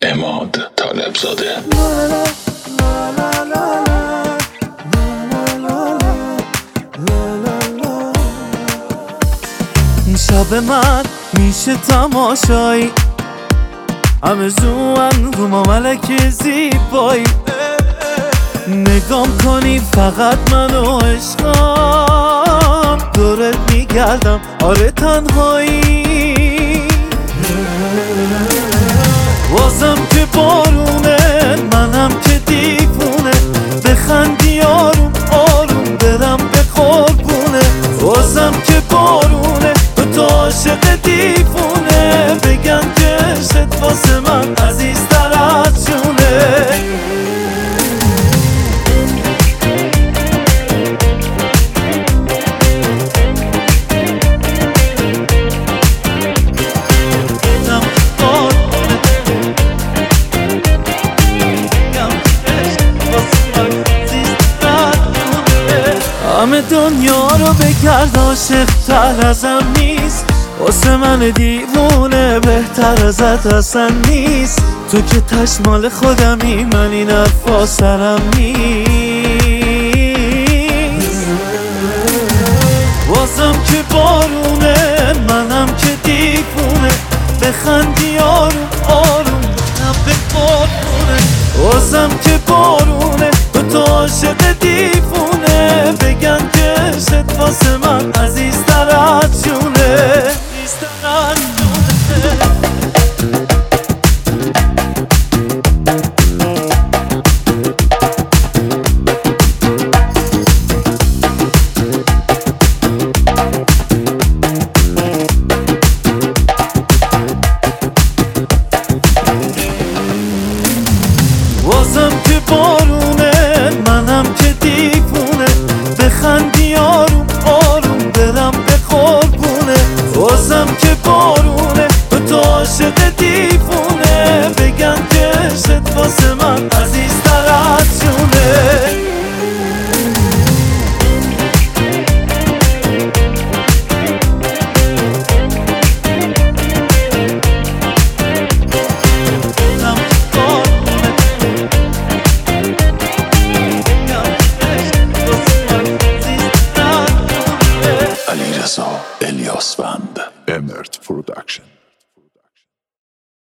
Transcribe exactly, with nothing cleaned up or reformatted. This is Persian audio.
عماد طالبزاده. این شب من میشه تماشایی، همه زوان رو ما ملک زیبایی. نگام کنی فقط منو عشقم، دورت میگردم آره تنهایی. بازم که بارونه منم که دیوونه، بخندی آروم آروم برم به قربونه. بازم که بارونه تو تو عاشق دیوونه، بگن که عشقت واسه من عزیزتر از جونه. همه دنیا رو بگرد عاشق تر ازم نیست، واسه من دیوونه بهتر ازت اصلا نیست. تو که تشمال خودمی، من این حرفا سرم نیست. بازم که بارونه منم که دیوونه، بخندی آروم آروم برم به قربونه. بازم که بارونه تو تو عاشق دیوونه، بگن که عشقت واسه من عزیزتر از جونه. عزیزتر از جونه. بازم که بارونه منم که دیوونه، بخندی آروم آروم برم به قربونه. بازم که بارونه تو تو عاشق دیوونه، بگن که عشقت واسه من عزیزتر از جونه. الیاس بند. امرت پروداکشن.